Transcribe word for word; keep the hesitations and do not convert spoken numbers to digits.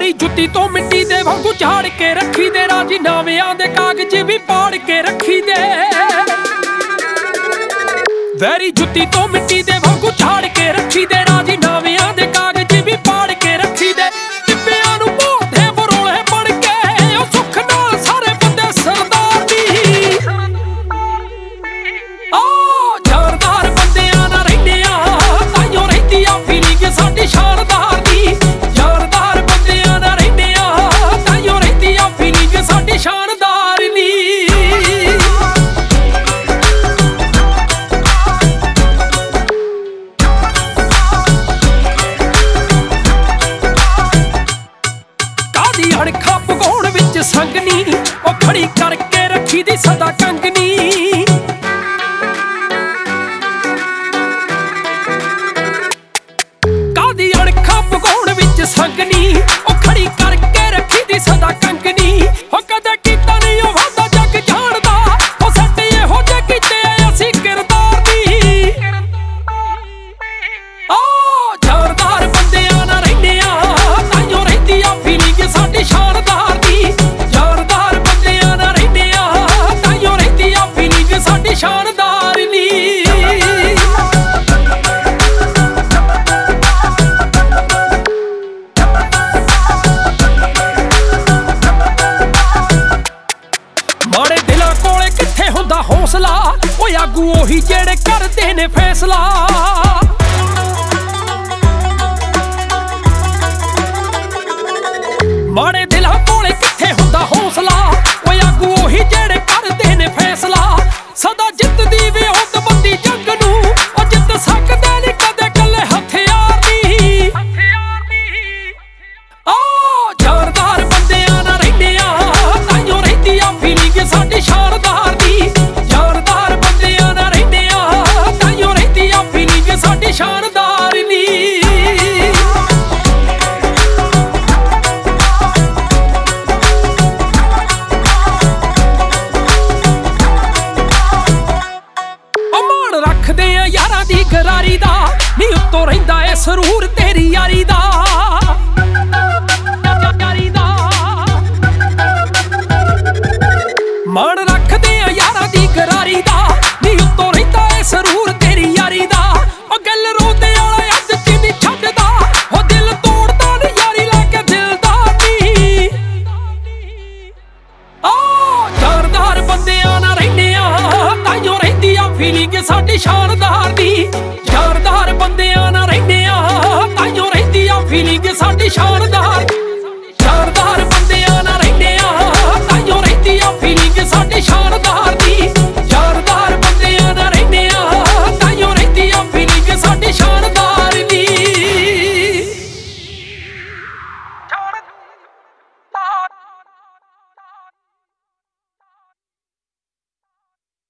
Very ਜੁੱਤੀ ਤੋਂ ਮਿੱਟੀ ਦੇ ਵਾਂਗੂ ਝਾੜ ਕੇ ਰੱਖੀ ਦੇ, ਰਾਜੀਨਾਮਿਆਂ ਦੇ ਕਾਗਜ਼ ਵੀ ਪਾੜ ਕੇ ਰੱਖੀ ਦੇ। ਵੈਰੀ ਜੁੱਤੀ ਤੋਂ ਮਿੱਟੀ ਦੇ ਵਾਂਗੂ ਝਾੜ ਕੇ ਰੱਖੀ ਦੇ, ਰਾਜੀਨਾਮਿਆਂ ਦੇ ਕਾਗਜ਼ ਵੀ ਪਾੜ ਕੇ ਰੱਖੀ ਦੇ। ਟਿੱਬਿਆਂ ਨੂੰ ਮੋਢੇ ਬਰੋਲੇ ਬਣ ਕੇ ਉਹ ਸੁੱਖ ਨਾਲ ਸਾਰੇ ਬੰਦੇ ਸਰਦਾਰ ਦੀ। ਆ ਜਾਨਦਾਰ ਬੰਦਿਆਂ ਨਾਲ ਰਹਿੰਦੇ ਆ ਤਾਈਓ ਰਹਿੰਦੀ ਆ ਫੀਲਿੰਗ ਸਾਡੀ ਸ਼ਾਨਦਾਰ ਦੀ। ਜਾਨਦਾਰ ਬੰਦਿਆਂ ਨਾਲ ਰਹਿੰਦੇ ਆ ਤਾਈਓ ਰਹਿੰਦੀ ਆ ਫੀਲਿੰਗ ਸਾਡੀ ਸ਼ਾਨਦਾਰ ਦੀ। ਅਣਖਾਂ ਪਗਾਉਣ ਵਿੱਚ ਸੰਗਨੀ ਉਹ ਖੜੀ ਕਰਕੇ ਰੱਖੀ ਦੀ ਸਦਾ ਕੰਗਨੀ। ਕਾਦੀ ਅਣਖਾਂ ਪਗਾਉਣ ਵਿੱਚ ਸੰਗਨੀ ਉਹ ਖੜੀ ਕਰਕੇ ਰੱਖੀ ਦੀ ਸਦਾ ਕੰਗਨੀ। ਉਹ ਕਦੇ ਕੀਤਾ ਨਹੀਂ ਉਹ ਵਾਦਾ ਜੱਗ ਜਾਣਦਾ, ਉਹ ਸੱਟ ਇਹੋ ਜਿਹੇ ਕੀਤੇ ਅਸੀਂ ਕਿਰਦਾਰ ਦੀ। ਆ ਜਾਨਦਾਰ ਬੰਦਿਆਂ ਨਾਲ ਰਹਿੰਦੇ ਆ ਤਾਈਓ ਰਹਿੰਦੀ ਆ ਫੀਲਿੰਗ ਸਾਡੀ ਸ਼ਾਨਦਾਰ ਦੀ। ਜਾਨਦਾਰ ਬੰਦਿਆਂ ਨਾਲ ਰਹਿੰਦੇ ਆ ਤਾਈਓ ਰਹਿੰਦੀ ਆ ਫੀਲਿੰਗ ਸਾਡੀ ਸ਼ਾਨਦਾਰ ਦੀ। ਮਾੜੇ ਦਿਲਾਂ ਕੋਲੇ ਕਿੱਥੇ ਹੁੰਦਾ ਹੌਸਲਾ, ਓਏ ਆਗੂ ਉਹੀ ਜਿਹੜੇ ਕਰਦੇ ਨੇ ਫੈਸਲਾ। ਮਾੜੇ ਦਿਲਾਂ ਕੋਲੇ ਕਿੱਥੇ ਹੁੰਦਾ ਹੌਸਲਾ, ਓਏ ਆਗੂ ਉਹੀ ਜਿਹੜੇ ਕਰਦੇ ਨੇ ਫੈਸਲਾ। ਸਦਾ ਜਿੱਤਦੀ ਵੀ ਹੁੱਦਬੰਦੀ ਜੰਗ ਨੂੰ, ਉਹ ਜਿੱਤ ਸਕਦੇ ਨਹੀਂ ਕਦੇ ਕੱਲੇ ਹਥਿਆਰ ਦੀ। ਆ ਜਾਨਦਾਰ ਬੰਦਿਆਂ ਨਾਲ ਰਹਿੰਦੇ ਆ ਤਾਈਓ ਰਹਿੰਦੀ ਆ ਫੀਲਿੰਗ ਸਾਡੀ ਸ਼ਾਨਦਾਰ ਦੀ। ਜਾਨਦਾਰ ਬੰਦਿਆਂ ਨਾਲ ਰਹਿੰਦੇ ਆ ਤਾਈਓ ਰਹਿੰਦੀ ਆ ਫੀਲਿੰਗ ਸਾਡੀ ਸ਼ਾਨਦਾਰ ਦੀ। ਰੱਖਦੇ ਆ ਯਾਰਾਂ ਦੀ ਗਰਾਰੀ ਦਾ, ਨੀ ਉੱਤੋਂ ਰਹਿੰਦਾ ਏ ਸਰੂਰ ਤੇਰੀ ਯਾਰੀ ਦਾ। ਮਾਣ ਰੱਖਦੇ ਆ ਯਾਰਾਂ ਦੀ ਗਰਾਰੀ ਦਾ, ਨੀ ਉੱਤੋਂ ਰਹਿੰਦਾ ਏ ਸਰੂਰ ਤੇਰੀ ਯਾਰੀ ਦਾ। ਉਹ ਗੱਲ ਰੋਂਦੇ ਵਾਲਾ ਅੱਜ ਚ ਨੀ ਛੱਡਦਾ, ਉਹ ਦਿਲ ਤੋੜਦਾ ਨੀ ਯਾਰੀ ਲੈ ਕੇ ਦਿਲਦਾਰ ਦੀ। ਆ ਜਾਨਦਾਰ ਬੰਦਿਆਂ ਨਾਲ ਰਹਿੰਦੇ ਆ ਤਾਈਓ ਰਹਿੰਦੀ ਆ ਫੀਲਿੰਗ ਸਾਡੀ ਸ਼ਾਨਦਾਰ ਦੀ। ਜਾਨਦਾਰ ਬੰਦਿਆਂ ਨਾਲ ਰਹਿੰਦੇ ਆ ਤਾਈਓ ਰਹਿੰਦੀ ਆ ਫੀਲਿੰਗ ਸਾਡੀ ਸ਼ਾਨਦਾਰ